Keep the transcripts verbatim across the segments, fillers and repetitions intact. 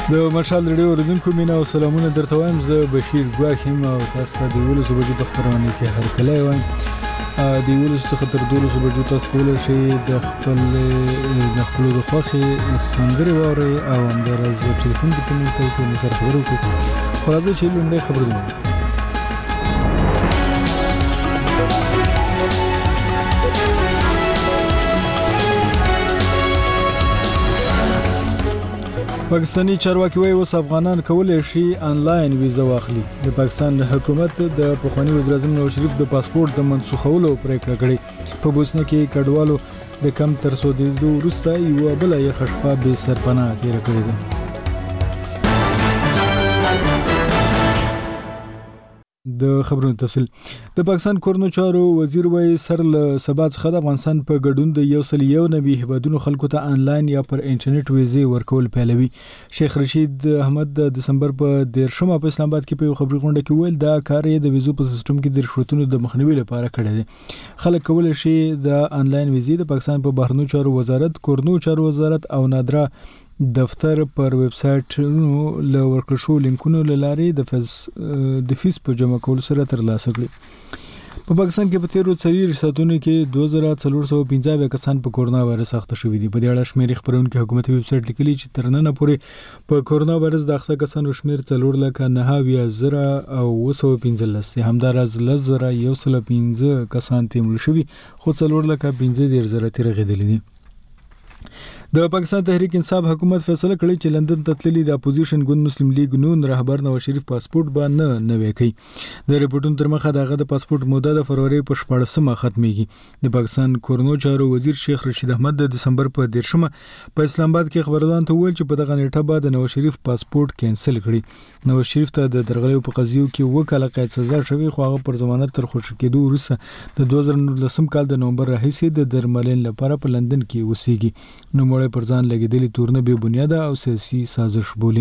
د مشال ریډیو اوریدونکو مینا او سلامونه درته وایم. زه بشیر ګواښ یم او تاسو ته د یولسو بجو په خپرونه کې هرکلی وایم. د یولسو څخه تر دولسو بجو تاسو کولی شئ د خپل د خپلو د خوښې سندرې واورئ او همداراز ټلیفون کې ته موږ ته وکړئ، موږ سره خبرې وکړو. خو راځئ چې لومړی خبرونه وکړو. پاکستانی چارواکي وايي اوس افغانان کولی شي آنلاین ویزه واخلي. د پاکستان حکومت د پخوانی وزیر اعظم نواز شریف د پاسپورت د منسوخولو پریکړه کړې. په بوسنه کې کډوالو د کم تر سودېدو وروسته یوه بله یخه شپه بې سرپناه تېره کړې ده. د خبرونو تفصیل. د پاکستان کورنو چارو وزیر وايي سر له سبا څخه د افغانستان په ګډون د یو سل یو نوي هیوادونو خلکو ته آنلاین یا پر انټرنیټ ویزې ورکول پیلوي. شیخ رشید احمد د دسمبر په دیرشمه په اسلام آباد کې په یو خبري غونډه کې ویل دا کار یې د ویزو په سیستم کې د رشوتونو د مخنیوي لپاره کړی دی. خلک کولی شي د آنلاین ویزې د پاکستان په بهرنیو چارو وزارت، کورنو چارو وزارت او نادرا دفتر پر ویب سایټونو له ورکړل شوو لینکونو له لارې د فیس د فیس په جمع کولو سره ترلاسه کړي. په پاکستان کې په تیرو څلور ساعتونو کې دوه زره څلور سوه پنځه اویا کسان په کورونا وایرس اخته شوي دي. په دې اړه شمېرې خپرونکي حکومتي ویب سایټ لیکلي چې تر ننه پورې په کورونا وایرس د اخته کسانو شمېر څلور لکه نهه اویا زره او اوه سوه پنځلس دی. همداراز لس زره یو سل پنځه کسان تېر مړه شوي، خو څلور لکه پنځه دېرش زره ترې رغېدلي دي. د پاکستان تحریک انصاف حکومت فیصله کړې چې لندن ته تللي د اپوزیشن ګوند مسلم لیگ نون رهبر نواز شریف پاسپورت به نه نوی کوي. د ریپورټونو تر مخه دغه د پاسپورت موده د فروری په شپاړسمه ختمیږي. د پاکستان کورنو چارو وزیر شیخ رشید احمد د دسمبر په دیرشمه په اسلام آباد کې خبرداران ته وویل چې په دغه نیټه به د نواز شریف پاسپورت کینسل کړي. نواز شریف ته د درغلیو په قضیو کې اووه کاله قید سزا شوې، خو هغه پر ضمانت تر خوشي کېدو وروسته د دوه زره نولسم کال د نومبر راهیسې د درملنې لپاره په لندن کې اوسېږي. نوموړی پر ځان لګېدلي تورنه بې بنیاده او سیاسي سازش بولي.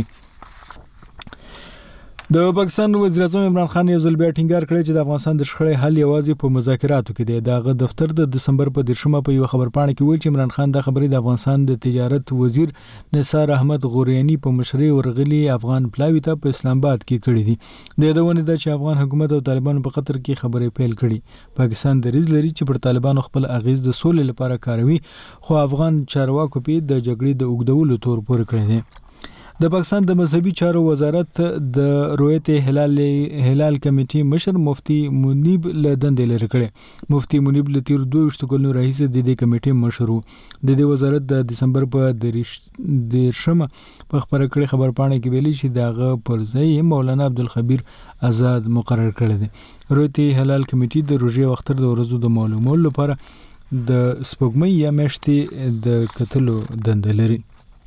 د پاکستان وزیر اعظم عمران خان یو ځل بیا ټینګار کړی چې د افغانستان د شخړې حل یوازې په مذاکراتو کې دی. دغه دفتر د دسمبر په دیرشمه په یو خبرپاڼه کې ویل چې عمران خان دا خبرې د افغانستان د تجارت وزیر نثار احمد غوریانی په مشرۍ ورغلي افغان پلاوي ته په اسلام آباد کې کړې دي. د یادونې ده چې افغان حکومت او طالبانو په قطر کې خبرې پیل کړي. پاکستان دریځ لري چې پر طالبانو خپل اغیز د سولې لپاره کاروي، خو افغان چارواکو په د جګړې د اوږدولو تور پورې کړی دی. د پاکستان د مذهبي چارو وزارت د رویت هلال هلال کمیټې مشر مفتی منیب له دندې لرې کړی. مفتی منیب له تیر دوه ویشت کلونو راهیسې د دې کمیټې مشر و. د دې وزارت د دسمبر په دیرشمه په خبره کړې خبرپاڼه کې ویلي چې دغه پر ځای مولانا عبدالخبیر آزاد مقرر کړی دی. رویت هلال کمیټې د روژې او اختر د ورځو د معلومولو لپاره د سپوږمۍ یا میاشتې د کتلو دنده لري.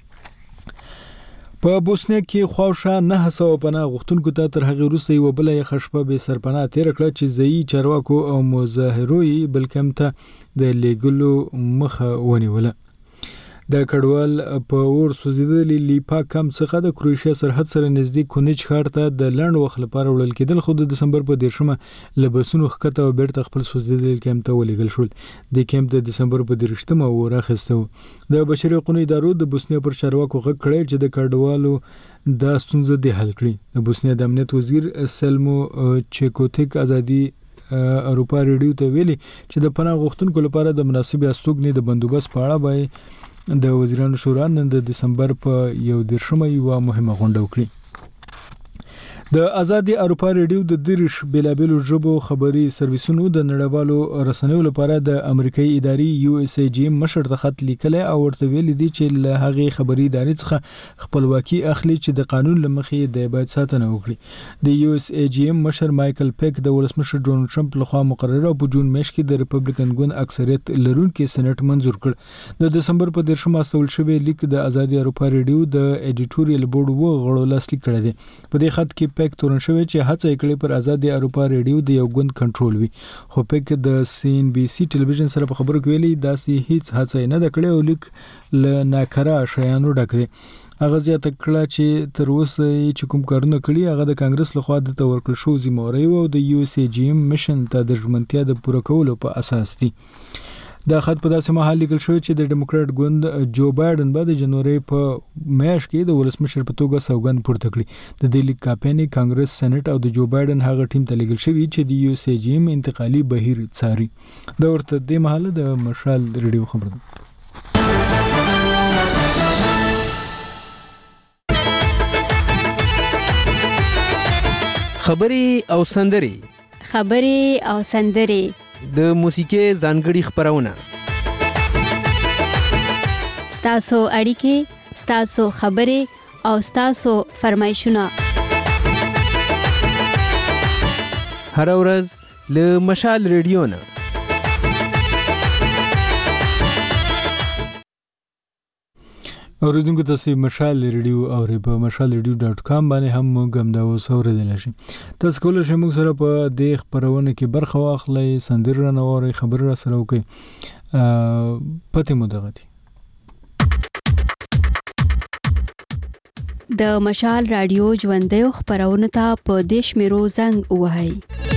په بوسنیا کې خواوشا نه سوه پناه غوښتونکو ته تر هغې وروسته یوه بله یخه شپه بې سرپناه تېره کړه چې ځایي چارواکو او مظاهرو یې بلکم ته د لیږلو مخه ونیوله. د کډوال په اور سوځېدلي لیپا کم څخه د کروشیا سرحد سره نږدې کونیچ ښار ته د لنډ وخت لپاره وړل کېدل، خو د دسمبر په دیرشمه له بسونو ښکته او بیرته خپل سوځېدلي کیمپ ته ولېږل شول. د کیمپ د دسمبر په دیرشتمه اور اخیسته و. د بشري حقوقو ادارو د بوسنیا پر چارواکو غږ کړی چې د کډوالو دا ستونزه دې حل کړي. د بوسنیا د امنیت وزیر سلمو چیکوتیک ازادي اروپا ریډیو ته ویلي چې د پناه غوښتونکو لپاره د مناسبې استوګنې د بندوبست په اړه به د وزیرانو شورا نن د دسمبر په یو دیرشمه یوه مهمه غونډه وکړي. د آزادي اروپا ریډیو د دېرش بېلابېلو ژبو خبري سرویسونو د نړیوالو رسنیو لپاره د امریکایي ادارې یو اس ای جی مشر ته خط لیکلی او ورته ویلي دي چې له هغې خبري ادارې څخه خپلواکي اخلي چې د قانون له مخې د باید ساتنه وکړي. د یو اس ای جی مشر مایکل پیک د ولسمشر ډونالډ ټرمپ لخوا مقرره په جون میاشت کې د ریپبلیکن ګوند اکثریت لرونکي سېنټ منظور کړ. د دسمبر په دیرشمه استول شوی لیک د آزادي اروپا ریډیو د ایډیټوریل بورډ اووه غړو لاسلیک کړی دی. په دې خط کې پیک تورن شوی چې هڅه یې کړې پر آزادي اروپا ریډیو د یو ګوند کنټرول وي، خو پیک د سی ان بي سي ټلویزیون سره په خبرو کې ویلي داسې هیڅ هڅه یې نه ده کړې او لیک له ناکاره شیانو ډک دی. هغه زیاته کړه چې تر اوسه یې چې کوم کارونه کړي هغه د کانګرس لخوا د ورکړل شوو ذمهوارۍ او د یو اس ای جی مشن ته د ژمنتیا د پوره کولو په اساس دي. دا خط په داسې مهال لیکل شوی چې د ډیموکراټ ګوند جو بایدن به د جنوري په میاشت کې د ولسمشر په توګه سوګند پورته کړي. د دې لیک کاپی کانګرس سېنات او د جو بایدن هغه ټیم ته لیکل شوی چې د یو سی جی ایم انتقالي بهیر څاري. دا ورته د مهال د مشال ریډیو خبر ده. خبري او سندري خبري او سندري د موسیقي ځانګړي خبرونه ستاسو اړیکې ستاسو خبري او ستاسو فرمایشونه هر ورځ له مشال ریډیو نه. اوریدونکو تاسو مشال ریډیو او په مشال ریډیو ډاټ کام باندې هم موږ هم دا اوس اوریدل شي. تاسو کولای شئ موږ سره په دې خبرونه کې برخه واخلئ، سندره رانوورئ، خبر را سره وکړئ. پته مو دغه دي. د مشال رادیو ژوندۍ خبرونه ته په دیش میرو زنګ وهاي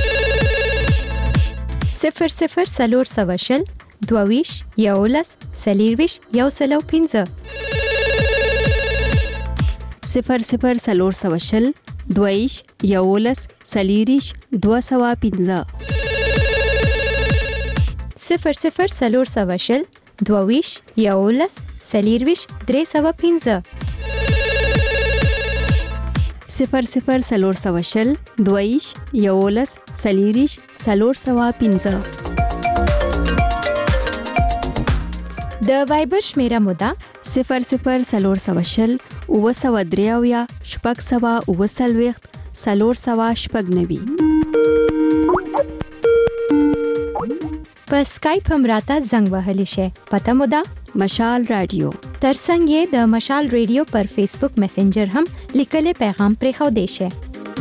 صفر صفر سلور سواشل دوویش یولس سلیرویش یو سلو پینزه صفر صفر سلور سواشل دویش یولس سلیریش دو سوا پینزه صفر صفر سلور سواشل دوویش یولس سلیرویش درې سوا پینزه صفر صفر سلور سواشل دویش یولس سلیریش سلور سوا پینزه. د وایبر شمیره مودا صفر صفر سلور سواشل اوه سوا دریاویا شپږ سوا اوه سلویښت سلور سوا شپږ نوي. په سکایپ هم راته زنګ وهلی شي. پته مودا مشال رادیو. ترڅنګ یې د مشال ریډیو پر فیسبوک میسنجر هم لیکلي پیغام پرې خو دی شي.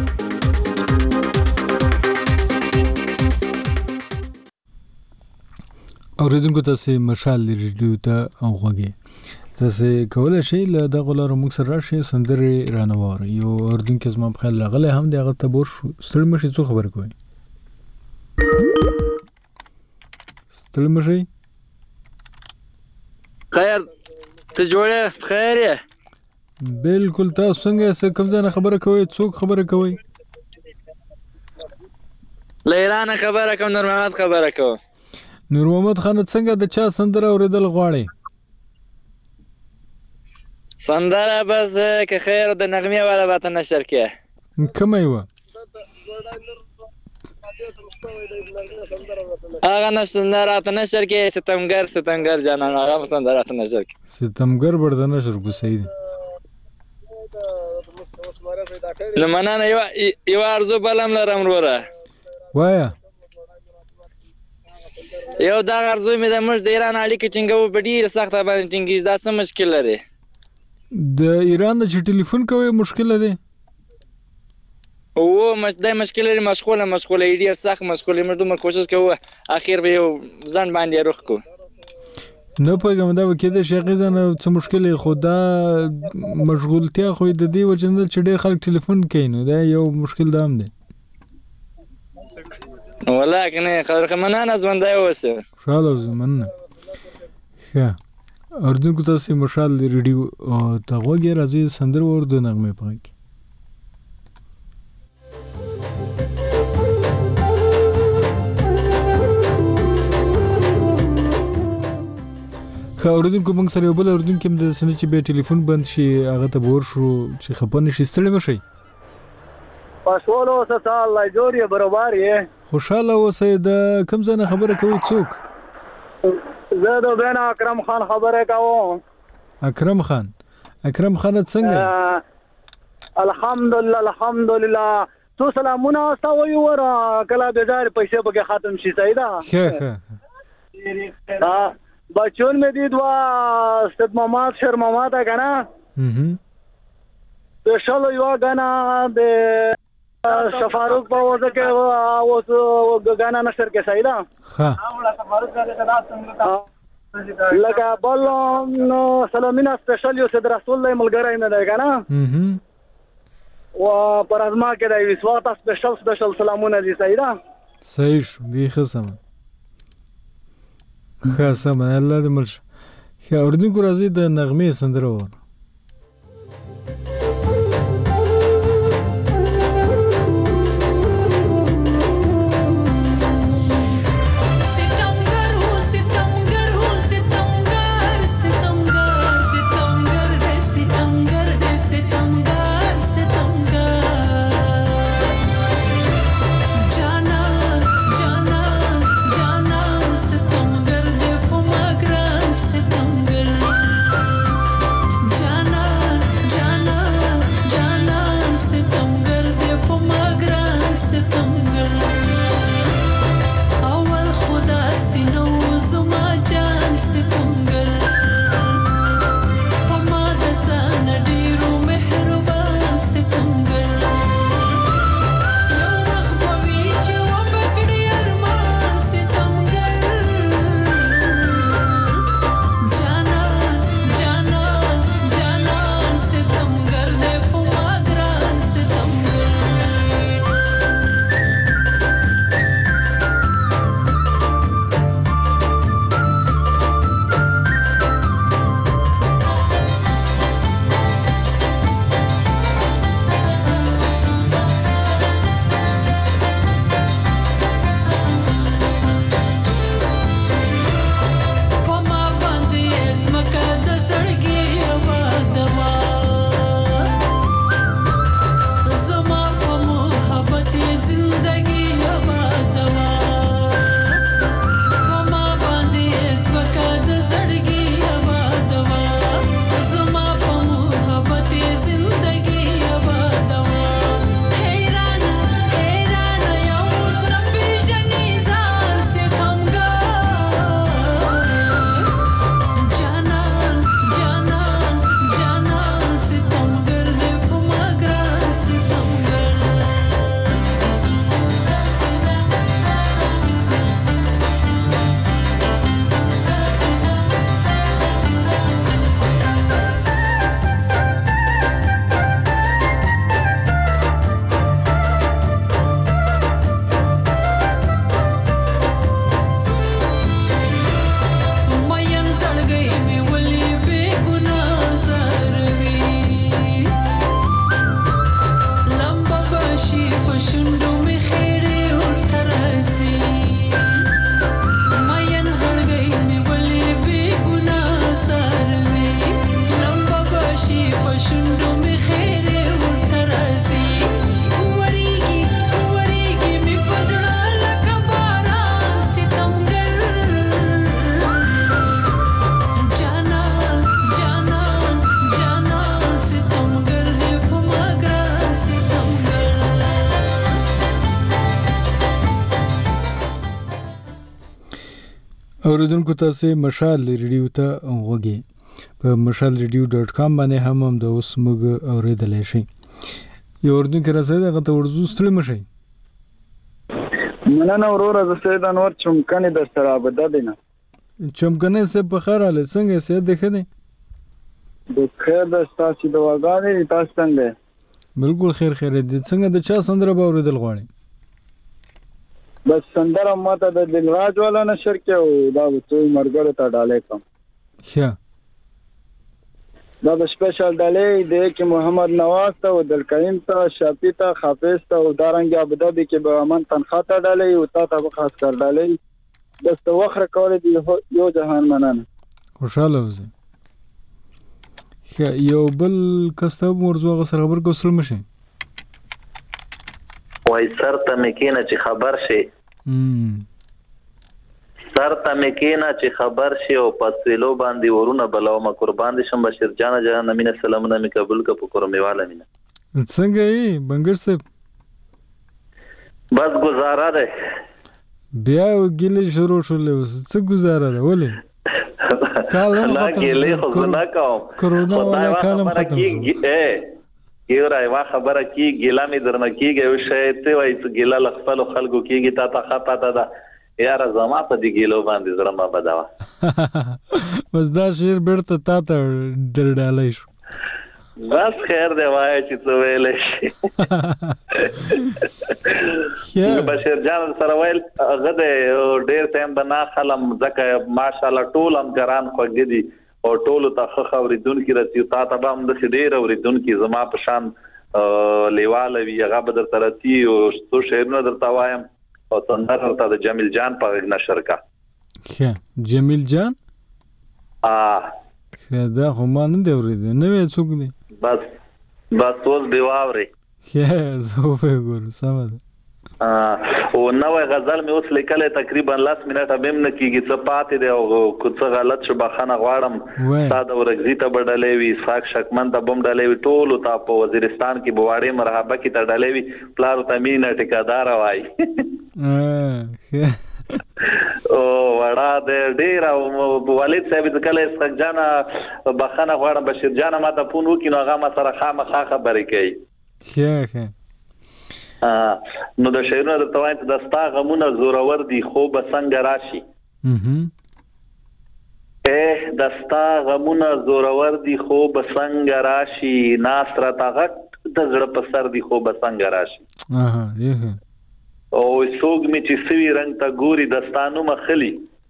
اوریدونکو تاسو مشال ریډیو ته اوغوږی. تاسو کولای شئ له دغه لارو موږ سره راشئ، سندرې رانوورئ. یو اوریدونکو زما په خیال راغلی هم د هغه ته بور ستړي مشي څو خبر کوي. ستړي مشي خیر ته جوړه خیر یې بالکل. تاسو څنګه څه کوم ځای خبره کوي؟ څوک خبره کوي؟ لیران خبره کوم، نور محمد خبره کوم. نور محمد خان څنګه د چا سندره اوریدل غواړي؟ سندره بس که خیر د نغمه والا باته نشر کې کومه یو هغه نشندره ته نشر کې ستمګر ستمګر جانان هغه سندره ته نشر کې ستمګر برده نشر کو سید نو مننه یو یو ارزو بلم لرم وروره وایا یو دا ارزو مې د مش د ایران اړیکې څنګه په ډیر سخت باندې څنګه دا څه مشکل لري؟ د ایران د ټلیفون کوي مشکل دی او مش د مشکل لري، مشغوله مشغوله ډیر سخت مشغوله. موږ دومره کوشش کوو اخر به یو ځان باندې روخ کو نه پیغام دا وکړي چې غزان څه مشکل خدا مشغولتیا خو د دې وجنه چې ډیر خلک ټلیفون کوي، نو دا یو مشکل دام دی. ولکن خبر مننه ژوندۍ اوسه. شاله زمنه ښه اردوونکو تاسو مشال ریډیو ته غوږی راځي، سندر ورده نغمه پاک. خا اردوونکو موږ سره یو بل اردوونکو هم د سنې چې به ټلیفون بند شي هغه ته ور شو چې خپنه شي ستړي بشي. پښولو ستا الله جوړي برابر یې خوشاله اوسه. د کوم ځای خبره کوي څوک؟ زه د بین اکرم خان خبره کوم. اکرم خان اکرم خان څنګه؟ الحمدلله الحمدلله. تو سلامونه تاسو ور کله بازار پیسې به ختم شي سیدا. ښه ښه ها بچون مې دي دوا استاد محمد شر محمد کنه هم د شلو یو غنا د شفاروق په وځه کې اوس غنا نشر کې سیدا. ها لکه بل نو سلامینا سپیشل یو صدر رسول الله ملګری نه دی کنه هم و پر ازما کې دی وسوات سپیشل سپیشل سلامونه دي سیدا. صحیح شو به خصم ښه سمه الله دې مل شه. ښه اورېدونکو راځئ د نغمې سندره ووایو. اوریدونکو تاسو مشال ریډیو ته غوږی په مشال ریډیو ډاټ کام باندې هم هم د اوس موږ اوریدلای شئ. یو اوریدونکو راځي دغه ته ورزو ستړي مشئ. مننه وروره زه سید انور چمکنه د سره عبادت دینه. چمکنه سه په خیر حال څنګه سه ده خدي؟ د خیر د تاسو د واګانې تاسو څنګه؟ بالکل خیر خیر دي. څنګه د چا سندره به اوریدل غواړي؟ بس سندره ماته د دلراج والا نشر کې او دا څو مرګره ته ډالې کوم. ښه دا د سپیشل ډالې د کې محمد نواز ته او دلکریم ته شافی ته حافظ ته او دارنګ ابوظبي کې به امن تنخوا ته ډالې او تا ته خاص کر ډالې د توخره کول دي یو جهان مننه. خوشاله اوسئ. ښه یو بل کسته مرزو سره خبر کوسل مشه. وای سر ته مکینه چې خبر شي سر ته مکینه چې خبر شي او پسلو باندې ورونه بلو ما قربان دي شم بشیر جان جان امین سلامونه می قبول ک په کورمیواله مینه. څنګه یې بنګر صاحب؟ بس گزاره ده بیا ګلې شروع شولې اوس څه گزاره ده ولې؟ کالم ختم ګلې خو نه کوم کرونا ولا کالم ختم اے یو رايوا خبره کی ګیلا می درنه کیږي او شی ته وای ته ګیلا لخپل خلکو کیږي تا ته خطا ته دا یاره زما په دې ګیلو باندې زړه ما بداوه. بس دا شیر بیرته تا ته درډالای شو. بس خیر دی وای چې څه ویلې شي بشیر جان سره ویل هغه د ډیر ټایم بنا خلم ځکه ماشاءالله ټول هم ګران خوږ دي او ټول ته خخ اوریدونکو راځي تا ته هم د ډیر اوریدونکو زما په شان لیواله وی هغه بدر ترتی او څو شعرونه درته وایم او څنګه ته د جمیل جان په نشر کا ښه جمیل جان اه دا خو ما نه دی اورېدلی نوی څوک دی بس بس اوس به واوري ښه زه وګورم سمه ده او نوې غزل مې اوس لیکلې تقریبا لاس منټه بهم نه کیږي څه پاتې دی او څه غلط شو بخښنه غواړم ساده ورګزي ته بدلې وي ساک شکمن ته بم ډلې وي ټول ته په وزیرستان کې بواړې مرحبا کې ته ډلې وي پلار ته مینه ټیکادار وای او وړا د ډیر او والد صاحب د کله اسحاق جان بخښنه غواړم بشیر جان ما ته فون وکړ نو هغه ما سره خامخا خبرې کوي ښه ښه نو د شعرونو د توانت د ستا غمونه زورور دي خو به څنګه راشي اه د ستا غمونه زورور دي خو به څنګه راشي ناصر تا غټ د زړه په سر دي خو به څنګه راشي اها یه او سوګ می چې سوي رنگ ته ګوري دستانو مخلي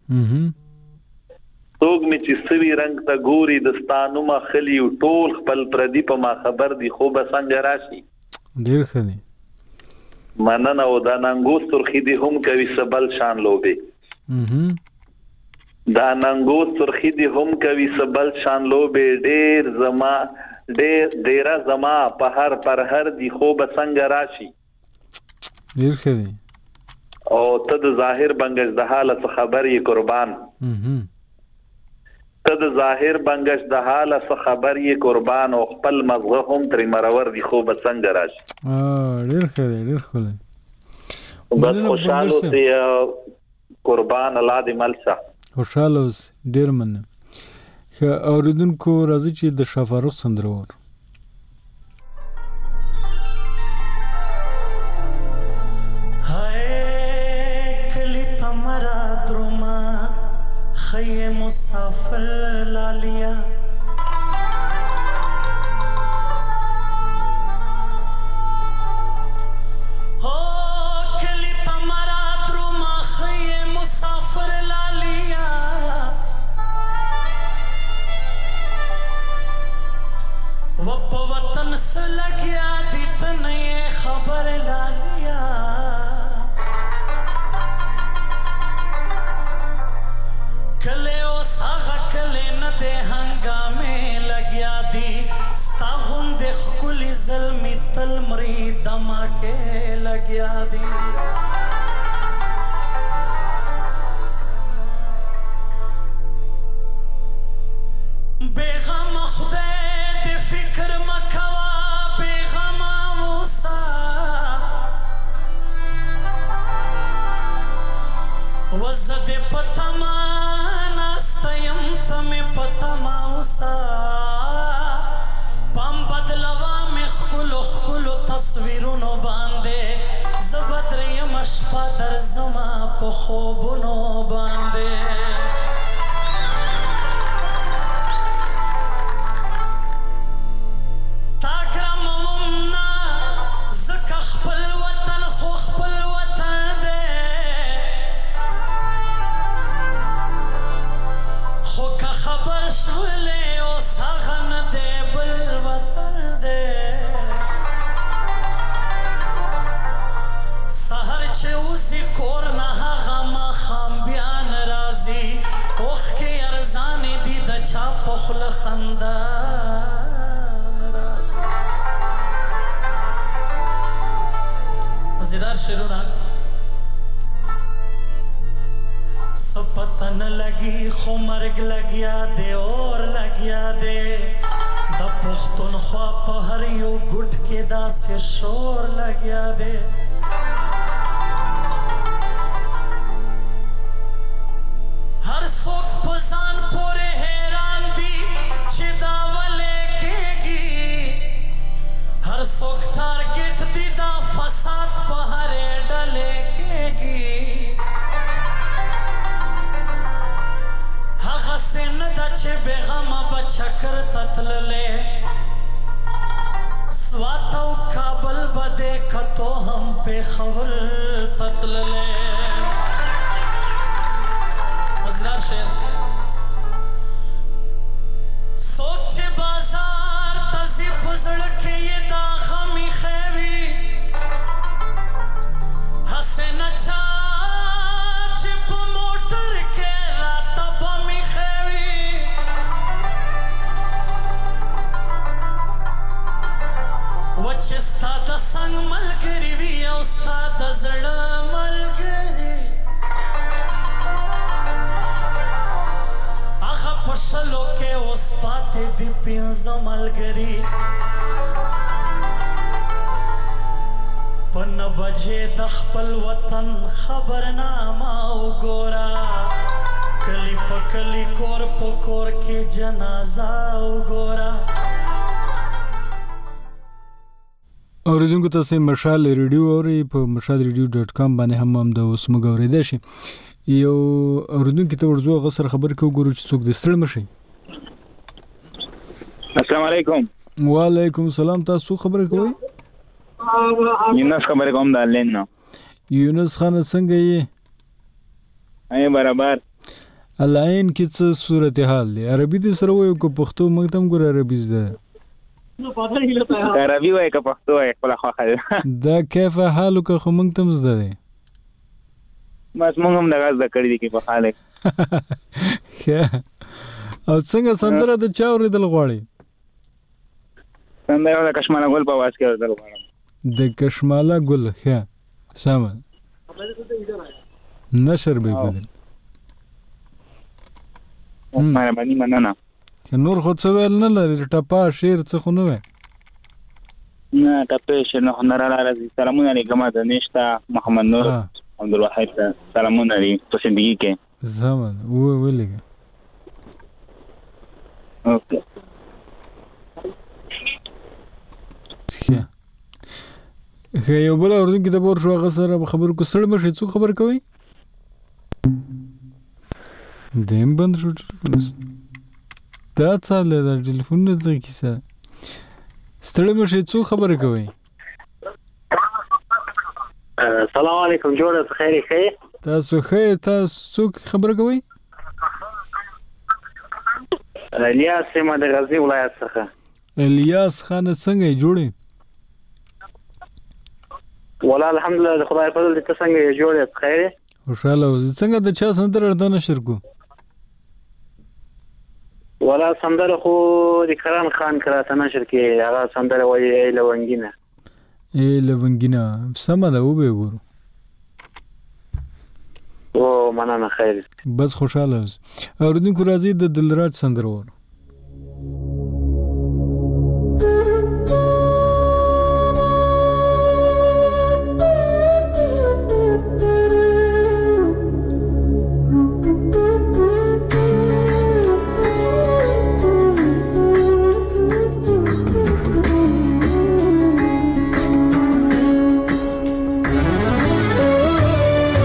سوګ می چې سوي رنگ ته ګوري دستانو مخلي ټول خپل پردي په ما خبر دي خو به څنګه راشي ډیر ښه دي مننه او دا ننګو سرخی دی هم کوي سبل شان لوبي دا ننګو سرخی دی هم کوي سبل شان لوبي ډیر زما ډیر ډیر زما په هر پر هر دی خو به څنګه راشي ډیر ښه دي او ته د ظاهر بنگش د حالت خبر یې قربان ته د ظاهر بنگش د حالت خبر یې قربان او خپل مزغه هم تر مرور دی خو به څنګه راشي ډیر ښه دی ډیر ښه دی بس خوشاله اوسې قربان الله دې ملشه خوشاله اوسې ډیر مننه ښه اوریدونکو راځي چې د شفاروق سندره وور خیه مسافر لالیا ہو کلی تمرا دروما خیه مسافر لالیا وپ وطن سے لگیا دیت نئے خبر لالیا کلے او ساغا کلے ندے ہنگامے لگیا دی ستاغن دے خکلی ظلمی تل مری دماکے لگیا دی بیغم خدے دے فکر مکوا بیغم موسیٰ وزد پتما ناستیم تمہیں پتا ماوسا پام بدلوا میں خکلو خکلو تصویرونو باندے زبدریم اشپا در زما پا خوبونو باندے تاگرم ومنا زکا خپل وطن خو خپل وطن دے خو که خبر شولے او ساغن دے بل وطن دے سہر چے اوزی کور نہا غما خام بیان رازی اوخ کے ارزانی دی دچا پخل خندان رازی مزیدار شروع راگ سپتن لگی خو مرگ لگیا دے اور لگیا دے دا پختون خواه پا ہر یو گھٹ کے دا سے شور لگیا دے ہر سوک پزان پورے حیران دی چی داوا لے کے گی ہر سوک ٹارگٹ دی دا فساد پا ہر ایڈا لے کے گی حسن دا چه بغم بچکر تتللے پېښور ته تللی مزدار شعر څوک چې بازار ته ځي په زړه کې یې دا غم ایښی وي هسې نه چا چې په موټر کې راته بم ایښی وي و چې ستا د څنګ ملګري وي او ستا د زړه ملګري هغه په شلو کې اوس پاتې دي پنځه ملګري په نه بجې د خپل وطن خبرنامه وګوره کلی په کلی کور په کور کې جنازه وګوره اوریدونکو تاسو مشال ریډیو اوري په مشال ریډیو ډاټ کام باندې هم هم د اوس موږ اوریدل شي یو اوریدونکو ته ورځو غسر خبر کو ګورو چې څوک د ستړي مشي السلام علیکم وعلیکم السلام تاسو خبر کوئ یونس خبر کوم د لین نو یونس خان څنګه یې اې برابر الاین کې څه صورتحال دی عربي دې سره وایو کو پښتو موږ تم ګور عربي زده عربي وای که پښتو وای خپل خوخه دا کیف حالو که خو موږ تم زده دی بس موږ هم دغه زده کړی دي کې په حال او څنګه سندره د چا اوریدل غواړي سندره د کشماله ګل په واس کې اوریدل غواړم د کشماله ګل ښه سم نشر به بدل مې باندې مننه نور خو څه ویل نه لري ټپا شعر څه خو نه وای نه ټپا شعر نه هنر راځي سلامونه علیکم د نشتا محمد نور عبدالواحد سلامونه لري په زندگی کې زمون و ولګه اوکې ښه ښه یو بل اردو کې د بور شو غسر خبر کو سړ مشه څو خبر کوي دیم بند شو دا څه له ټلیفون نه ځکه کیسه ستړي مشه څو خبره کوي السلام علیکم جوړه خیر خیر تاسو خیر تاسو څو خبره کوي الیاس ما د غزنی ولایت څخه الیاس خان څنګه جوړې ولا الحمدلله د خدای فضل دې څنګه جوړې خیر خوشاله اوسې څنګه د چا سندره ارته نشر کو ولا سندره خو د کران خان کراته نشر کې هغه سندره وایي ای لونګینه ای لونګینه سم ده و به ګورو او مننه خیر بس خوشاله اوس اوردونکو راځي د دلراج سندره ور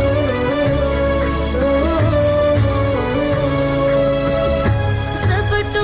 زبط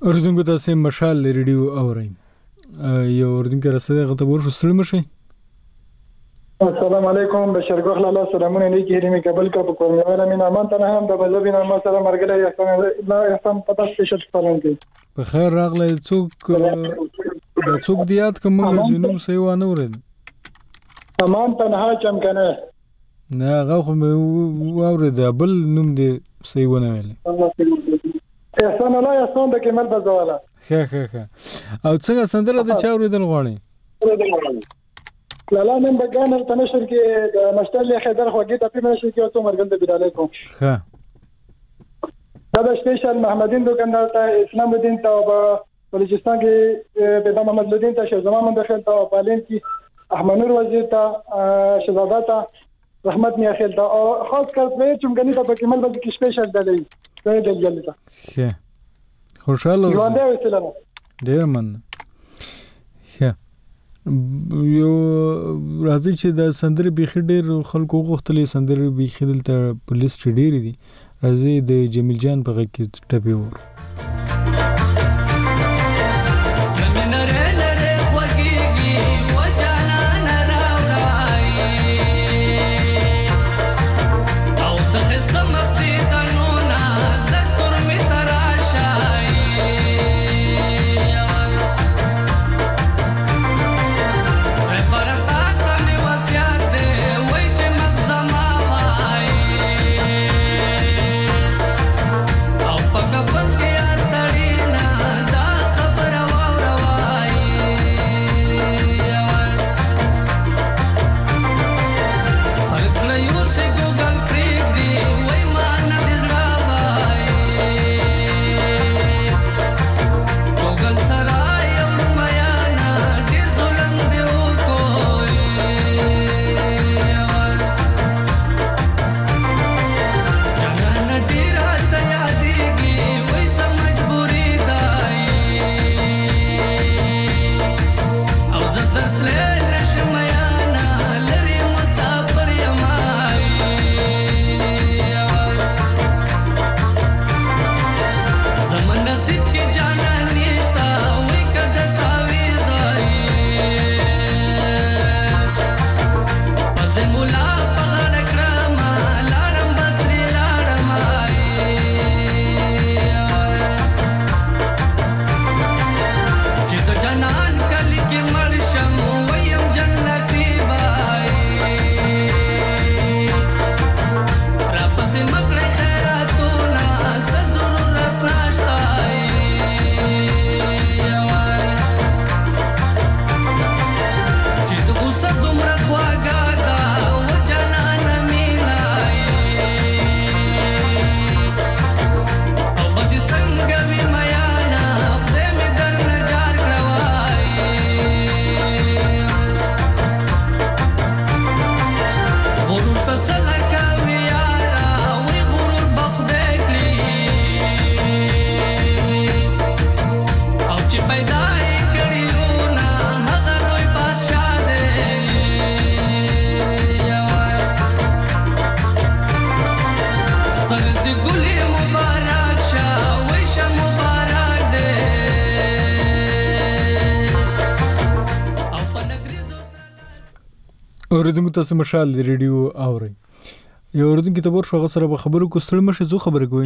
اوریدونکو تاسو مشال ریډیو اورئ یو اوریدونکو رسېده غته ورشو ستړي مشي. السلام علیکم بشر ګل الله سلامونه علیکم هریمه قبل کا په کومه ولا من امان ته هم د بلوبین ما سره مرګله احسان لا احسان پتا څه څه پلان کې په خیر راغله څوک د څوک دیات کوم د نوم سیوانه ورید امان تنها چمکنه نه هغه خو مې اورید بل نوم دی سیوانه ویل احسان الله احسان د کمال بزواله ښه ښه ښه او څنګه سندره د چا اوریدل غواړي لالا نن د ګانر تنشر کې د مشتل خیدر خوږی ته په نشر کې اوسو مرګل د بداله کوم ښه دا د سپیشل محمدین دکاندار ته اسلام الدین ته او بلوچستان کې پیدا محمد الدین ته شهزمان مندخل ته پالین کې احمد نور وزیر ته شهزاده ته رحمت میا خیل ته او خاص کر په چمګنی ته په کمال باندې کې سپیشل دلې ته جلجل ته ښه خوشاله اوسه یو ډیر سلام ډیر من ښه یو راځي چې د سندرې بيخي ډېر خلکو غوښتلې سندرې بيخي دلته په لیست ډېر دي راځي د جمیل جان په غږ کې ټپي ور اوریدونکو تاسو مشال ریډیو اورئ یو اوریدونکو ته ورشو غسر به خبرو کو ستړي مشه زو خبره کوي.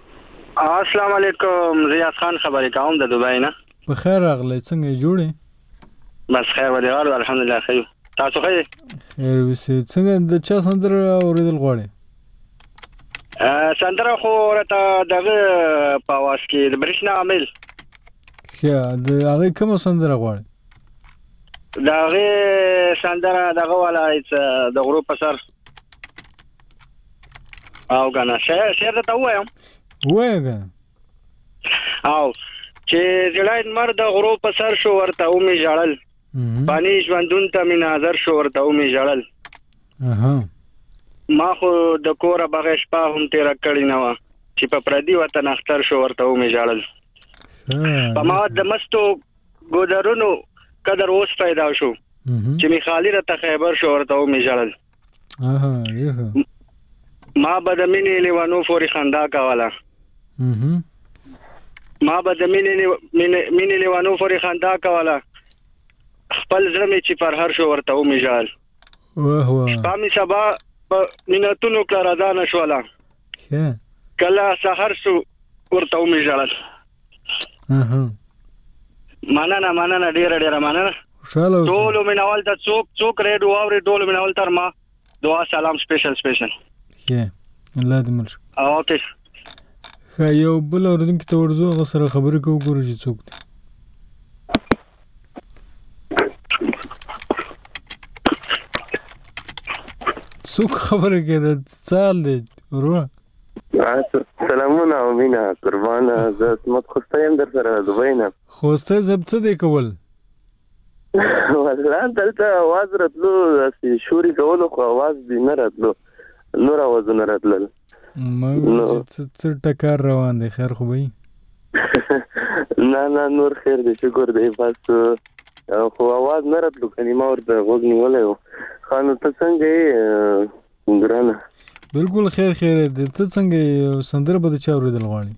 السلام علیکم ریاض خان خبرې کوم د دوبای نه. په خیر راغلی څنګه جوړې؟ بس خیر ولې الحمدلله خیر. تاسو خیر؟ خیر وسه څنګه د چا سندره اوریدل غواړي؟ ا سندره خو راته دغه په واس کې د برښنا عامل. ښه د هغه کوم سندره غواړي؟ دغه سندره دغه ولایت د غروب په سر او کنه شعر شعر ته وایم وایګه او چې زړای مرد غروب په سر شو ورته او می جړل باندې ژوندون ته می نظر شو ورته او می جړل اها ما خو د کور بغش په هم تیر کړی نه و چې په پردي وطن اختر شو ورته او می جړل په ما د مستو ګودرونو قدر اوس پیدا شو چې می خالی را ته خیبر شو ورته او می جړل اها یه ما بد مینې لیوانو فوري خندا کوله ما به د مینې مینې لیوانو پورې خندا کوله خپل زړه مې چې پر هر شو ورته ومیژال واه واه شپه مې سبا په مینتونو کله رضا نشوله کله سحر شو ورته ومیژال مننه مننه ډیره ډیره مننه ټولو مینوال ته څوک څوک ریډیو واوري ټولو مینوال تر ما دعا سلام سپیشل سپیشل الله دې مل اوکې ښه یو بل اورېدونکي ته ورځو هغه سره خبرې کوو ګورو چې څوک دی څوک خبرې کوي د سال دی ورونه سلامونه او مینه قربانه زه عصمت خوسته یم در سره دوبۍ نه خوسته زب څه دی کول والله دلته اواز راتلو داسې شوري کولو خو اواز دې نه راتلو نور اوازونه راتلل څه ټکار روان دی خیر خو به نه نه نور خیر دی شکر دی بس خو اواز نه راتلو کنې ما ورته غوږ نیولی و ښه نو ته څنګه یې ګرانه بالکل خیر خیر دی ته څنګه یې سندره به د چا اورېدل غواړې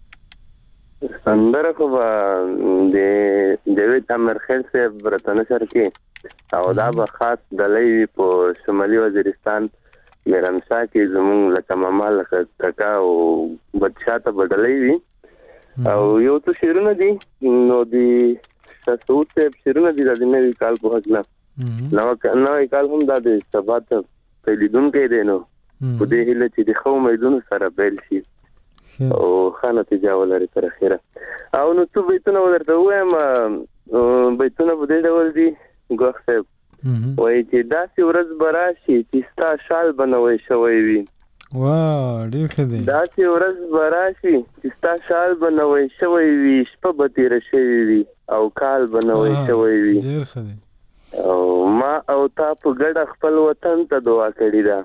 سندره خو به د جاوید امرخیل صاحب رتنشر کې او دا به خاص ډلۍ وي په شمالي وزیرستان میرانشاه کې زمونږ لکه ماما لکه کاکا او بدشاه ته به ډلۍ وي او یو څه شعرونه دي نو د شاه سعود صاحب شعرونه دي د نوي کال په هکله نوی کال هم دا د سبا ته پیلیدونکی دی نو په دې هیله چې د ښه امیدونو سره پیل شي او ښه نتیجه ولري تر اخره او نو څو بیتونه ورته ووایم بیتونه په دې ډول دي ګوښ صاحب وایي چې داسې ورځ به راشي چې ستا شال به نوی شوی وي واه ډېر ښه دی داسې ورځ به راشي چې ستا شال به نوی شوی وي شپه به تېره شوې وي او کال به نوی شوی وي ډېر ښه دی او ما او تا په ګډه خپل وطن ته دعا کړې ده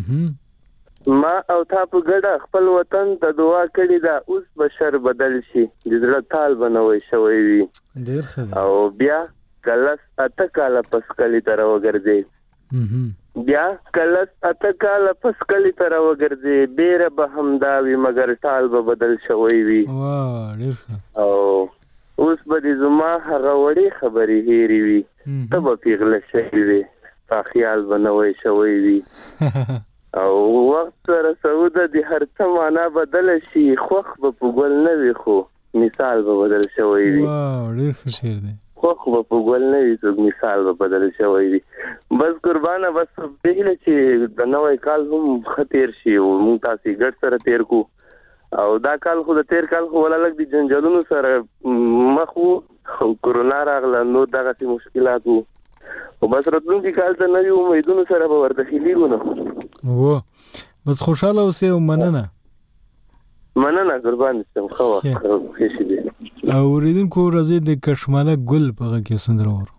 ما او تا په ګډه خپل وطن ته دعا کړې ده اوس به شر بدل شي د زړه تال به نوی شوی وي ډېر ښه دی او بیا کلس اته کاله پس کلي ته راوګرځې بیا کلس اته کاله پس کلي ته راوګرځې بیره به همدا وي مګر ټال به بدل شوی وي او اوس به دې زما هغه وړې خبرې هېرې وي ته به پیغله شوې وي ستا خیال به نوی شوی وي او وخت سره سعوده د هر څه معنا بدله شي خوښ به په ګل نه وي خو مثال به بدل شوی وي ډېر ښه شعر دی خوښ به په ګل نه وي څوک مثال به بدل شوی وي بس قربانه بس دې هیله چې د نوی کال هم ښه تېر شي او موږ تاسې ګډ سره تېر کړو او دا کال خو د تېر کال خو ولا لږ د جنجالونو سره مخ وو کرونا راغله نور دغسې مشکلات وو خو بس راتلونکي کال ته نوي امیدونو سره به وردخیلیږو نو و بس خوشحاله اوسې او مننه مننه قربان شم ښه وخت ښه شي دی اورېدونکو راځئ د کشماله ګل په غږ کې سندره واورو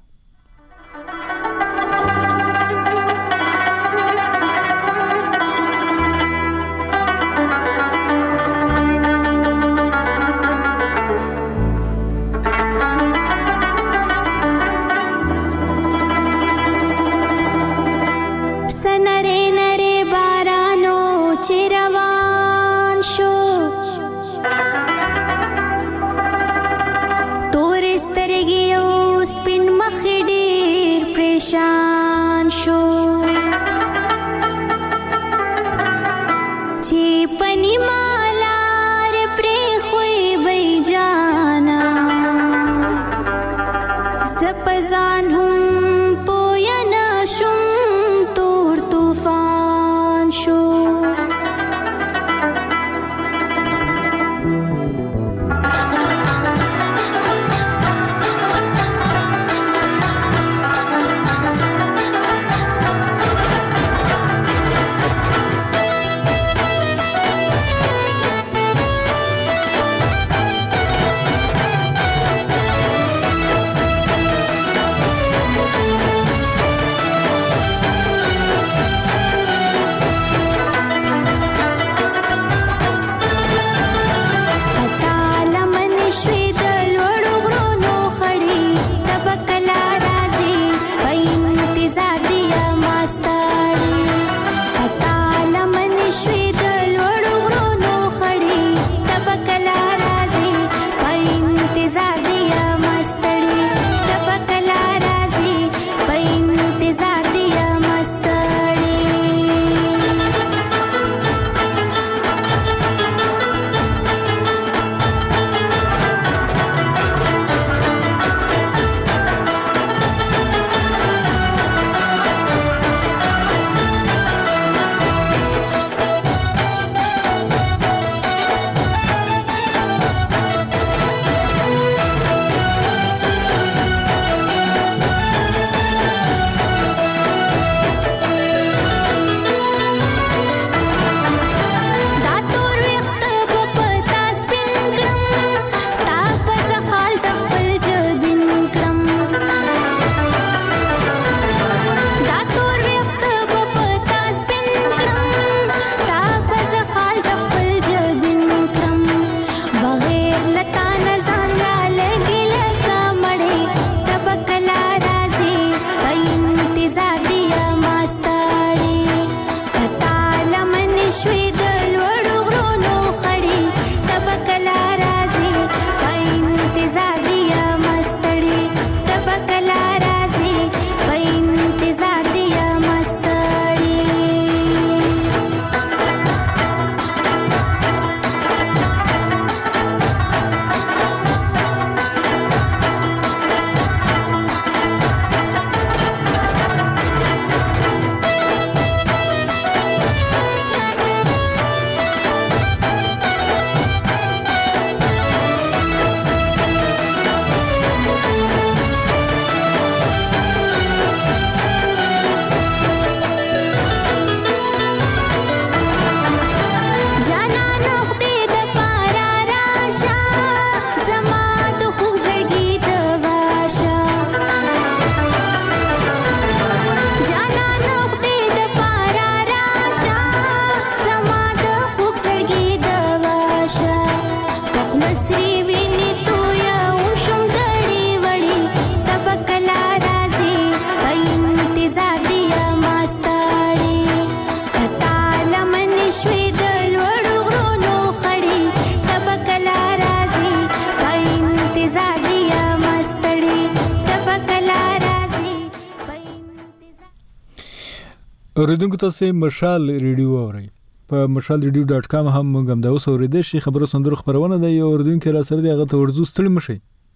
اوریدونکو تاسو مشال ریډیو اورئ په مشال ریډیو ډاټ کام هم موږ هم دا اوس اورېدای شي. خبرو سندرو خبرونه د یو اوریدونکو را سره دی هغه ته ورزو ستړي مشي.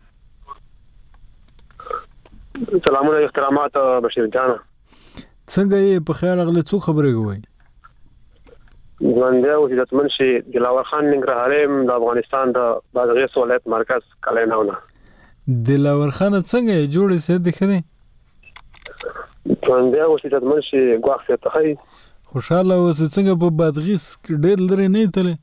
سلامونه احترامات بشیر جان څنګه یې په خیر اغله څو خبرې کوي ژوند او عزتمن شي دلاور خان ننګرهاري د افغانستان د بادغیس ولایت مرکز کلیناونه دلاور خان څنګه جوړ سي د خني ژوند او عزتمن شي غواخ ته هي خوشاله اوس څنګه په بادغیس ډېر لري نه تله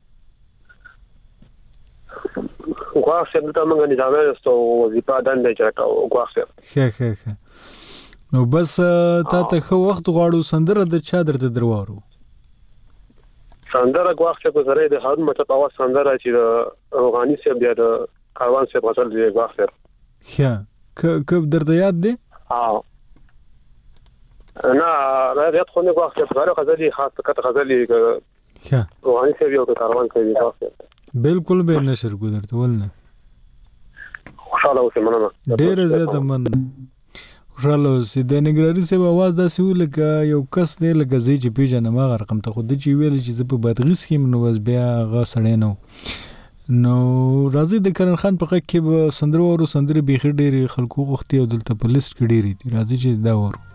غواخ ته د موږ نظامي استو وظیفه دنده چاته غواخ ته ښه ښه ښه نو بس تا ته خو وخت غواړو سندره د چا درته دروارو سندره غواخ ته په زری د هارون مته په واس سندره چې د افغاني سیب بیا د کاروان سیب غزل دی غواخ ته ښه ک ک درته یاد دی ها نه راځي خو نه غواخ ته غواړو غزلي خاص کته غزلي ښه افغاني سیب یو د کاروان کوي غواخ ته بالکل به نشر ګذرته ولنه خوشاله اوسه مننه ډېر زیاته من خوشاله اوسه د نګراري سیب आवाज داسې ولګه یو کس دی لکه زی چې پیژنه ما رقم ته خو د چی ویل چې زه په بادغیس کې منو بیا غا سړی نو نو راځي د کرن خان په خک کې به سندرو او سندري بيخي ډېری خلکو غوښتي او دلته په لیست کې ډېری دي راځي چې دا ورو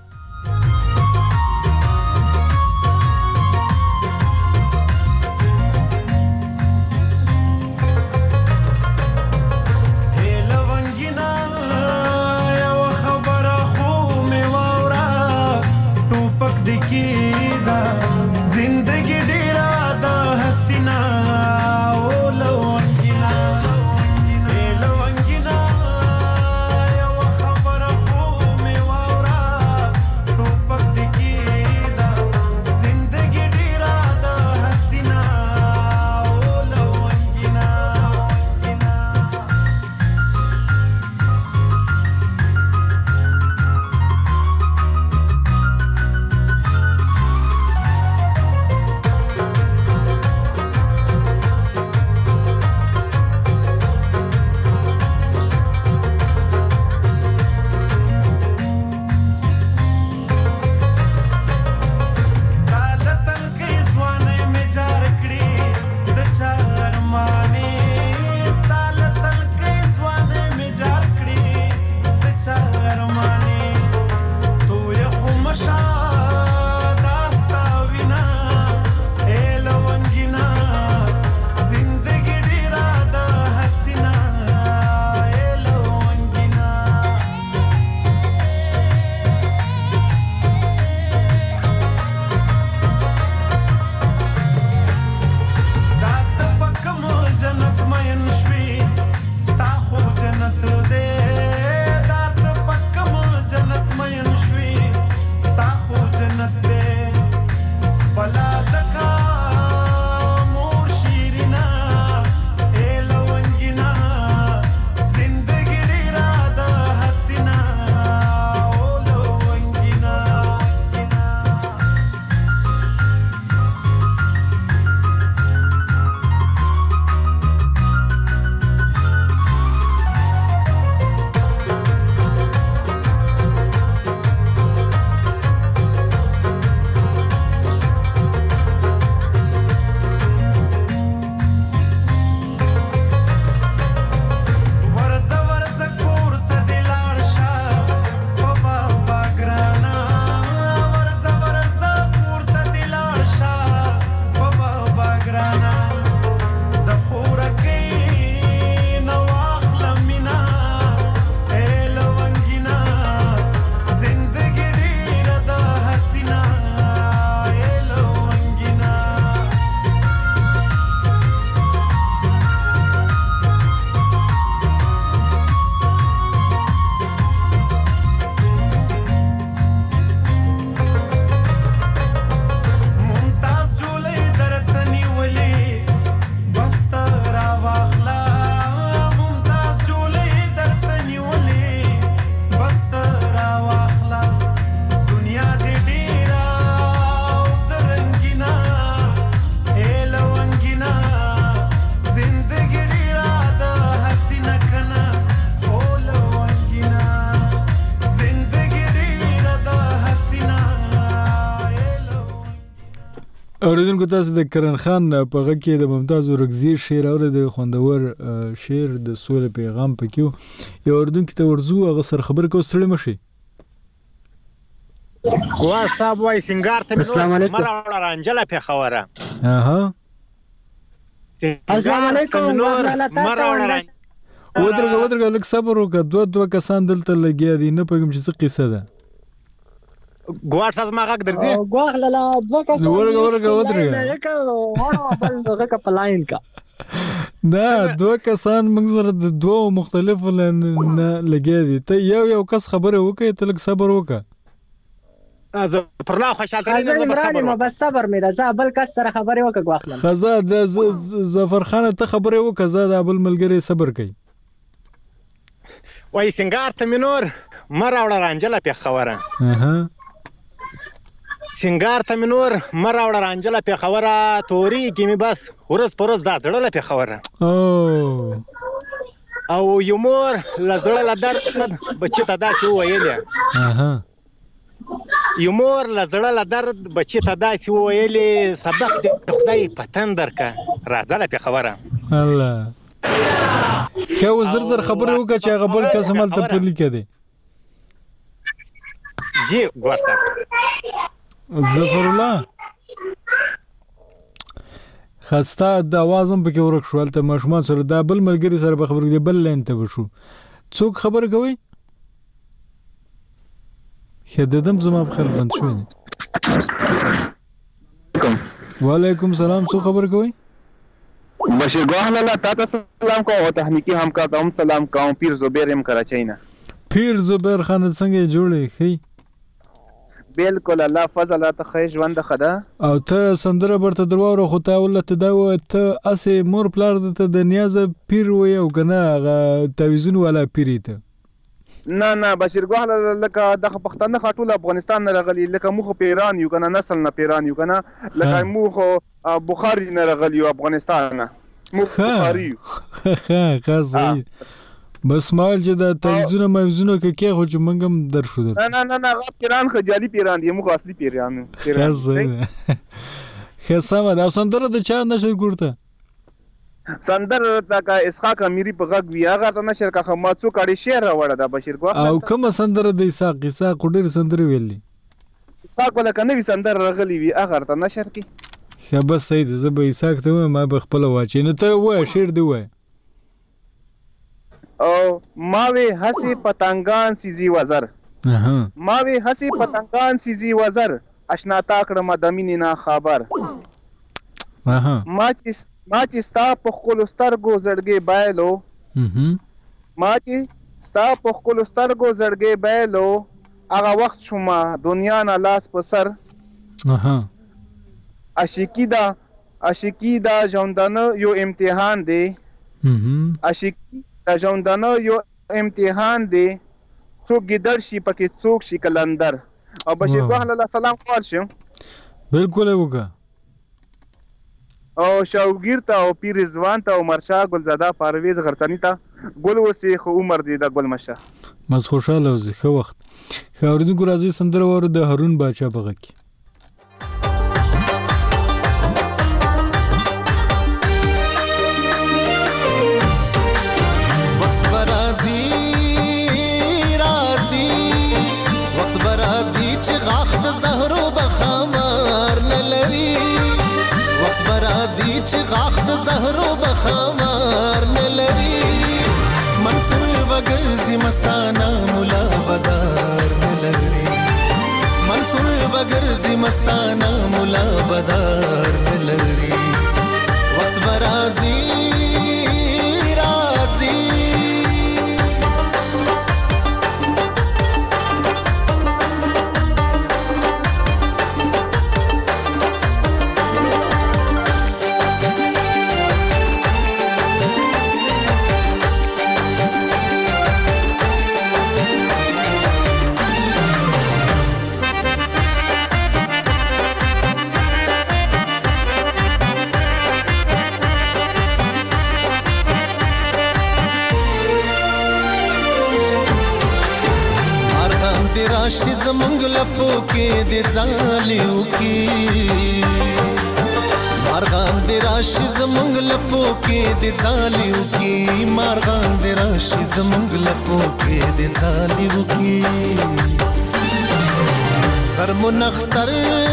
اوریدونکو تاسو د کرن خان په غږ کې د ممتاز ورکزي شعر اورید، خوندور شعر د سولې پیغام پکې یو اوریدونکو ته ورزو هغه سر خبر کو ستړي مشي. وا صاحب وای سنگار ته نو مرا رانجله په خوره. اها السلام علیکم مرا رانجله ودرګه ودرګه لک صبر وکړه، دوه دوه کسان دلته لګیا دي، نه پېږم چې څه قصه ده. ګواړ ساز ما غږ درځي ګواغ لاله دوه کسان ورګه ورګه ودرګه یکه هغه بل دغه په لاین کا دا دوه کسان موږ سره د دوه مختلفو نه لګیا دي، ته یو یو کس خبره وکړه، ته لږ صبر وکړه. از پر لا خوشاله کړي نه صبر ما بس صبر مې راځه، بل کس سره خبره وکړه ګواخ لاله خزا د ظفر خان ته خبره وکړه، زه د بل ملګری صبر کوي. وای سنگار ته منور مرا وړه رانجله په خوره. اها سنگار ته منور مرا وړه رانجله په خوره، توري کې می بس ورځ پرځ دا زړه په خوره. او او یو مور لزړه ل درد بچی ته دا چې ویلې. اها یو مور لزړه ل درد بچی ته دا چې ویلې، سبق دې خدای پتن درکا راځله په خوره. الله خو زر زر خبره وکړه چې هغه بل کس مل ته پلی کړي. جی ګورته ظفر الله خسته د اوازم پکې ورک شو، البته ماشومان سره دا بل ملګری سره به خبرې بل لاین ته وشو. څوک خبر کوي؟ خددم زما په خیر بند شوی. وعلیکم سلام، څوک خبر کوي؟ بشیر ګواه لاله تاسو سلام کوم او تهنیکی همکار ته هم سلام کوم. پیر زبیر هم کراچۍ نه. پیر زبیر خان څنګه جوړې خي؟ بالکل الله فضل ته خې ژوند خدا. او ته سندره برته درواو خو ته ولته دا و ته اسه مور پلار ته د نیاز پیر و یو کنه تعویذون ولا پیری ته. نه نه بشیر ګواه لکه د پښتون خاطول افغانستان نه راغلی، لکه مخ پیران یو کنه نسل نه پیران یو کنه، لکه مخ بخاری نه راغلی افغانستان نه مخ بخاری. ها ها بس مال چې د تعویذونه موزونه کې کې خو چې منګم در شو. نه نه نه نه غاب پیران خجالي پیران دي، موږ اصلي پیران خاصه خاصه دا سندره د چا نشر ګورته سندره تا کا اسحاق امیری په غږ وی هغه ته نشر کا ما څو کړي شعر راوړه دا بشیر ګواه. او کوم سندره د اسحاق اسحاق ډېر سندره ویلي اسحاق ولا کنه وی سندره راغلی وی هغه ته نشر کی. خو بس سید زه به اسحاق ته ما به خپل واچې نه ته و شعر دی و او ماوی حسی پتنگان سیزی وزر. ماوی حسی پتنگان سیزی وزر اشنا تا کړم د مینې نه خبر. ما چې ما چې ستا په خپل سترګو زړګي بایلو، ما چې ستا په خپل سترګو زړګي بایلو، هغه وخت شوما دنیا نه لاس په سر. عاشقی دا عاشقی دا ژوندانه یو امتحان دی. عاشقی دا ژوندانه یو امتحان دی، څوک ګیدړ شي پکې څوک شي کلندر. او بشیر ګواه لاله سلام کول شم. بالکل وکړه. او شاوګیر ته او پیر رضوان ته او مرشا ګلزاده پرویز غرڅنی ته ګل وسی خو عمر دی د ګل مشه. مز خوشاله وزي خو وخت خاوردونکو راځي سندره ور د هارون باچا بغه کی. چې غاخ د زهرو بخمار نه لري، منصور بغرزي مستانه مولا بدار نه لري، منصور بغرزي مستانه مولا بدار نه لري. وخت برازي رازي راشي زمونږ لپو کې د ځالیو کې مارغان د راشي زمونږ لپو کې د ځالیو کې مارغان د راشي زمونږ لپو کې د ځالیو کې غرمو نختر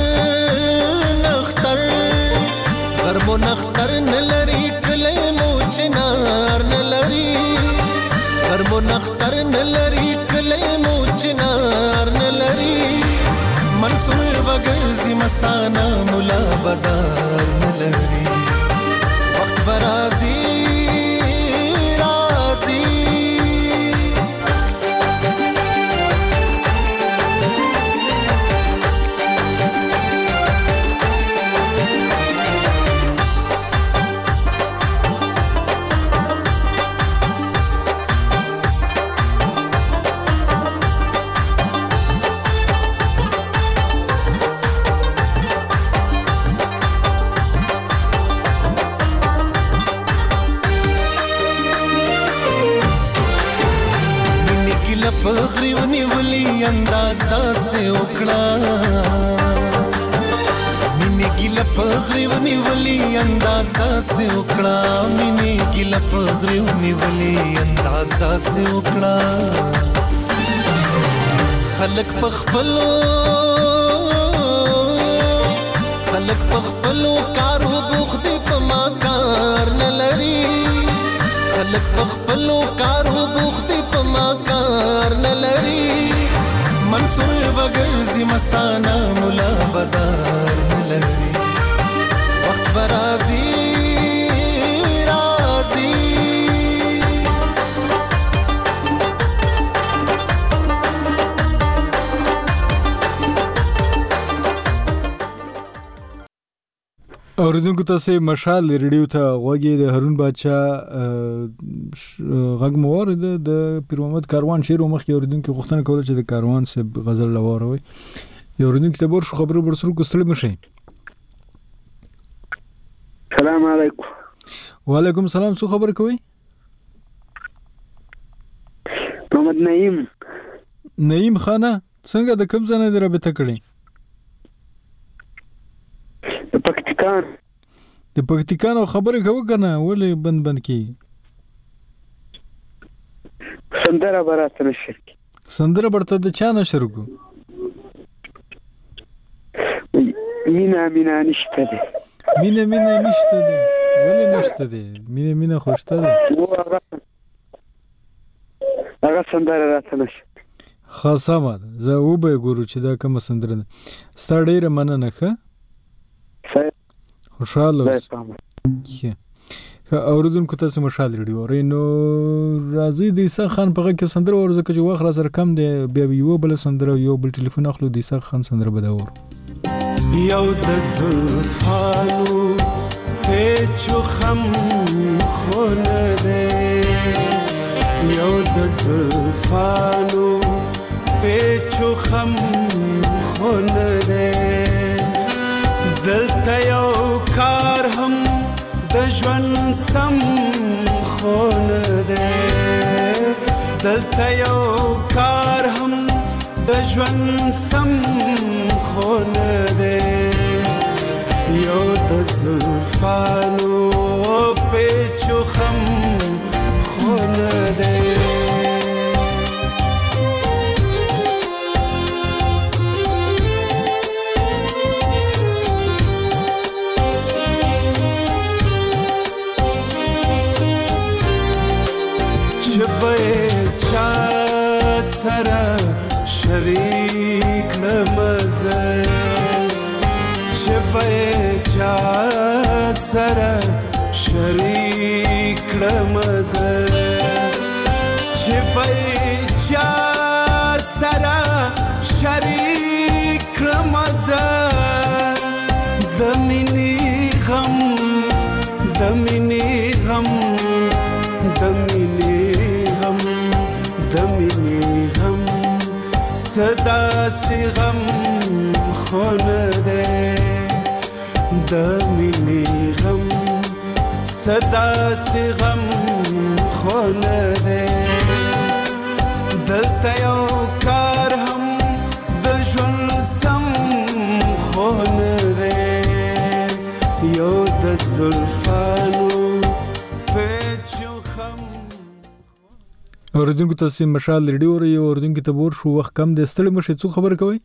نختر غرمو نختر نلري کلی مو چنار نلري غرمو نختر نلري کلی مو چنار نلري منصور وګرځي مستانه مولا بدار نلري وخت برازي رازي پغریونی ولی انداز داسې وکړه مینې ګیله پغریونی ولی انداز داسې وکړه مینې ګیله پغریونی ولی انداز داسې وکړه خلک پخپلو خلک پخپلو کارو بوخت په ما کار نه لري خلک پخپلو کارو بوخت په ما کار نه لري منصور وګرځي مستانه مولا بدار نه لري وخت برازي رازي اوریدونکو تاسو مشال ریډیو ته غوږی د هارون بادشاه غږ موارد د پیر محمد کاروان شعر مخ کې اوریدونکو غوښتنه کوله چې د کاروان سب غزل لواروي یو اوریدونکو ته ورشو خبرو برسرو کوستل مشه السلام علیکم وعلیکم السلام څو خبر کوي محمد نعیم نعیم خانه څنګه د کوم ځای نه رابطه کړې پکتیکان د پکتیکان خبره کوي کنه ولې بند بند کی سندره برات نشر کی سندره برته د چا نشر کو مینا مینا نشته دي مینا مینا نشته دي ولې نشته دي مینا مینا خوشته دي هغه سندره راته نشر خاصه زه و به ګورو چې دا کوم سندره ستاره ډیره مننه ښه خوشاله اوسه اوریدونکو تاسو مشال ریډیو رینو راځي د عیسی خان په غږ کې سندره ورزکه چې واخ را سره کم دی بیا یو بل سندره یو بل ټلیفون اخلو د عیسی خان سندره بداور یو د زلفانو پېچو خم خونه ده یو د زلفانو پېچو خم خونه ده دلته یو کار هم د ژوند سم خونه ده دلته یو کار هم د ژوند سم خونه ده یو د زلفانو پېچو خم خونه ده چا سره شریک نمزه چه چا سره شریک نمزه چه چا سره شریک نمزه دمینی غم دمینی غم دمینی غم دمینی غم صدا سی غم خونه ده دمینی غم صدا سی غم خونه ده دلته یو کار هم د ژوند سم خونه ده یو د زلفانو پیچو خم اوریدونکو تاسو مشال ریډیو ری اوریدونکو ته ور شو وخت کم د ستړي مشه څو خبر کوي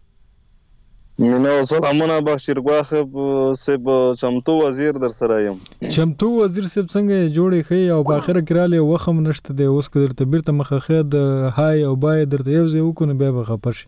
نو سلامونه بشیر غواخب سب چمتو وزیر در سره یم چمتو وزیر سب څنګه جوړې خي او په اخر کې رااله وخم نشته د اوس کدر ته بیرته مخه خې د هاي او بای درته یو ځای وکونه بیا به خپش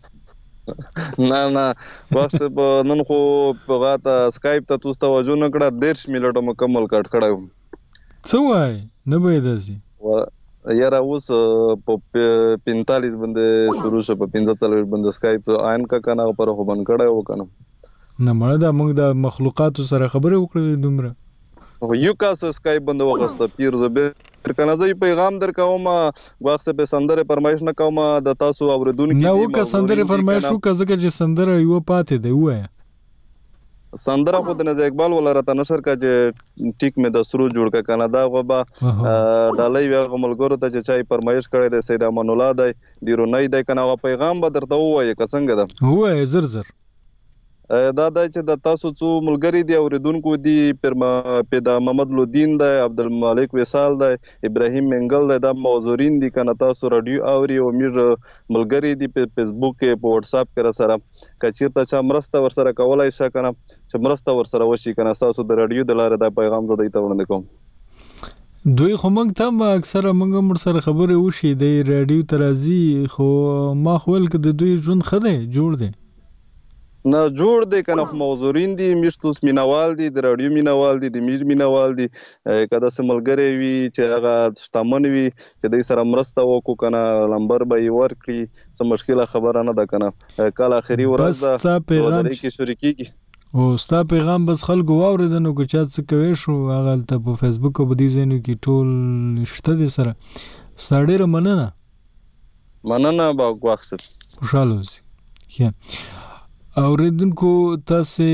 نه نه وخت په نن خو په غاته اسکایپ ته تاسو توجه نه کړه دیرش منټه مکمل کټ کړم څه وای نه به داسي یاره اوس په پینتالیس باندې شروع شو په پنځه څلوېښت باندې اسکایپ آن کا کنه پر خو بند کړه و کنه نه مړه دا موږ د مخلوقات سره خبرې وکړې دومره یو کاس اسکایپ باندې وغسته پیر زبر کنه زه پیغام درکوم وخت په سندره فرمایش نه کوم د تاسو اوریدونکو نه وکه سندره فرمایش وکړه ځکه چې سندره یو پاتې دی وای سندره خو د نزا اقبال ولا راته نشر کا چې ټیک مې د سرو جوړ کا کنه دا غوبا ډالۍ وی غملګورو ته چې چای فرمایش کړی د سید امان الله دی دیرو نه دی کنه پیغام به درته وایي که څنګه ده وای زر زر دا دا چې د تاسو څو ملګری دی اوریدونکو دی پر پیدا محمد لودین دی عبدالمالک وصال دی ابراهیم منګل دی دا موزورین دی کنه تاسو رادیو اوري او میر ملګری دی په فیسبوک کې په واتس اپ کې سره کچیرته چې مرسته ورسره کولای شي کنه چې مرسته ورسره وشي کنه تاسو د رادیو د لارې دا پیغام زده ته وړاندې کوم دوی خو موږ ته اکثره موږ مر سره خبرې وشي د رادیو ترازی خو ما خپل کې د دوی ژوند خده جوړ دی نه جوړ دی کنه موزورین دی مشتوس مینوال دی د رادیو مینوال دی د میز مینوال دی کله سملګری وی چې هغه شتمن وی چې د سره مرسته وکړو کنه لمبر به ورکړي سم مشکله خبره نه ده کنه کله اخري ورځ ده پیغام کې شریکي او ستا پیغام بس خلکو واوریدنو کو چا څه کوي شو هغه ته په فیسبوک او بدی زینو کې ټول شته دي سره ساډیر مننه مننه با غواخت خوشاله اوسئ اوریدونکو تاسو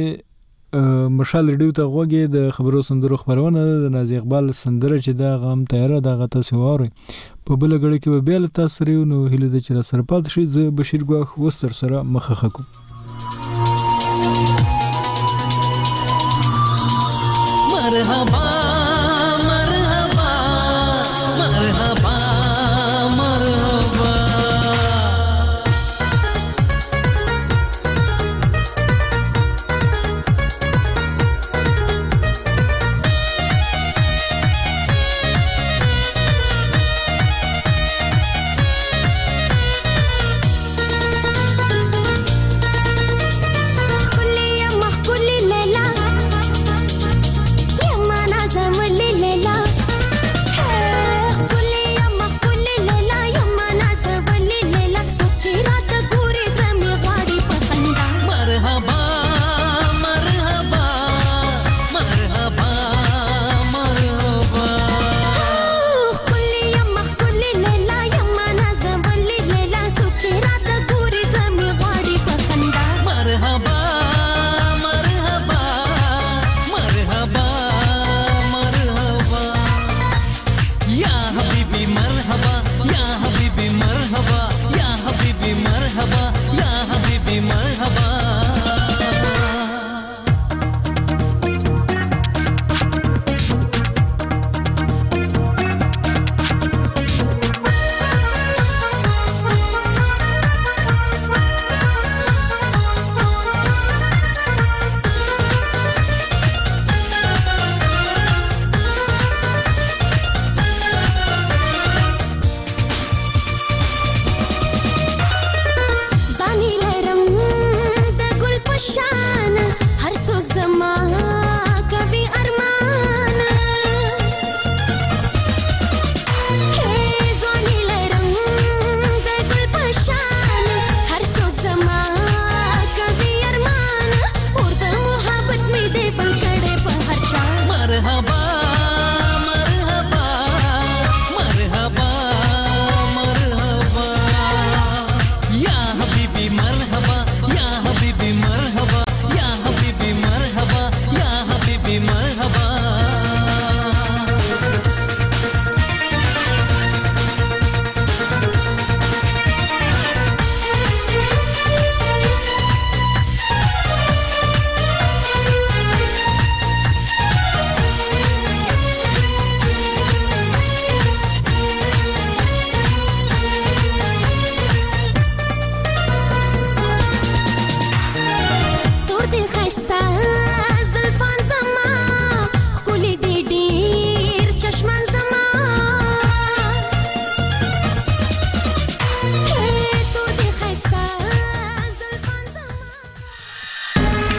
مشال ریډیو ته غوږی د خبرو سندرو خبرونه د نازي اقبال سندره چې دا غم تیاره د غته سواري په بل غړي کې به بیل تاسو ریو نو هله د چر سره پات شي ز بشیر غواخ وستر سره مخه خکو مرحبا مرحبا مرحبا مرحبا دې خسته